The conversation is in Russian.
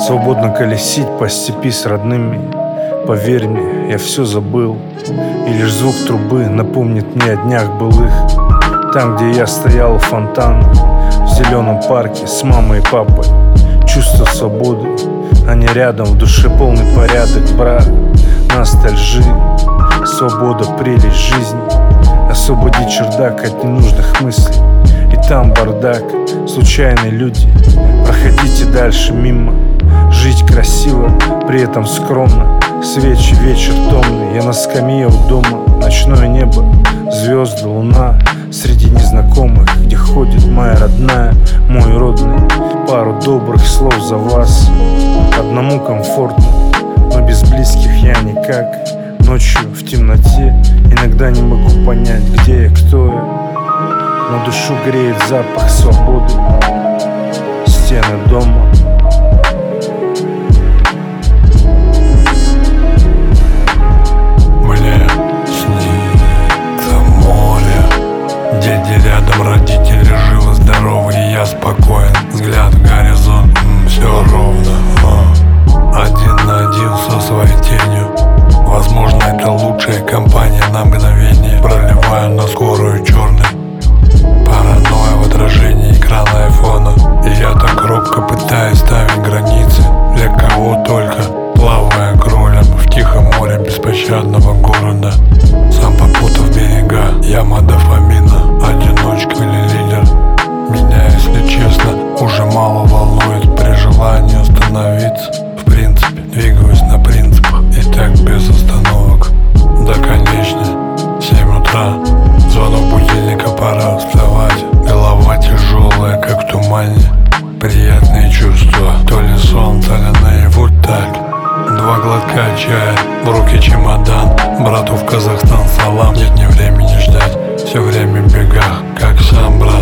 Свободно колесить по степи с родными. Поверь мне, я все забыл, и лишь звук трубы напомнит мне о днях былых. Там, где я стоял у фонтана, в зеленом парке с мамой и папой. Чувство свободы, они рядом, в душе полный порядок, брат. Ностальжи, свобода, прелесть жизни. Освободить чердак от ненужных мыслей. И там бардак, случайные люди. Проходите дальше мимо. Жить красиво, при этом скромно. Свечи, вечер томный, я на скамье у дома. Ночное небо, звезды, луна. Среди незнакомых, где ходит моя родная, мой родный. Пару добрых слов за вас. Одному комфортно, но без близких я никак. Ночью в темноте иногда не могу понять, где я, кто я. Но душу греет запах свободы, стены дома. Мне снится море, дети рядом, родители живы, здоровы, и я спокоен. Взгляд в горизонт, все ровно. Один на один со своей тенью. Возможно, это лучшая компания на мгновение. Проливаю на скорую черный паранойя в отражении экрана айфона. И я так робко пытаюсь ставить границы. Для кого только, плавая кролем в тихом море беспощадного города. Сам попутав берега, яма дофамина. Одиночка или лидер? Меня, если честно, уже мало волнует. При желании остановиться, в принципе, двигаюсь на принципах. И так без остановок до конечной. 7 утра, звонок будильника, пора вставать. Голова тяжелая, как в тумане. Приятные чувства, то ли сон, то ли наяву так. 2 глотка чая, в руки чемодан. Брату в Казахстан салам, нет ни времени ждать. Все время в бегах, как сам брат.